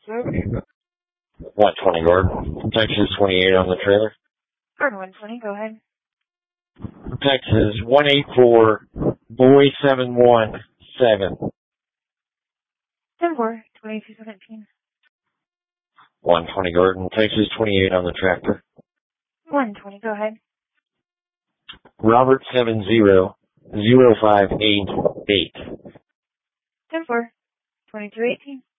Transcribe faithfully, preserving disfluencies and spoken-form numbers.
one twenty Gordon. Texas twenty-eight on the trailer. Gordon one twenty, go ahead. Texas one eight four, boy seven one seven. ten four, twenty-two seventeen. one twenty Gordon. Texas twenty-eight on the tractor. one twenty, go ahead. Robert seven zero, zero five eight eight. ten four, twenty-two eighteen.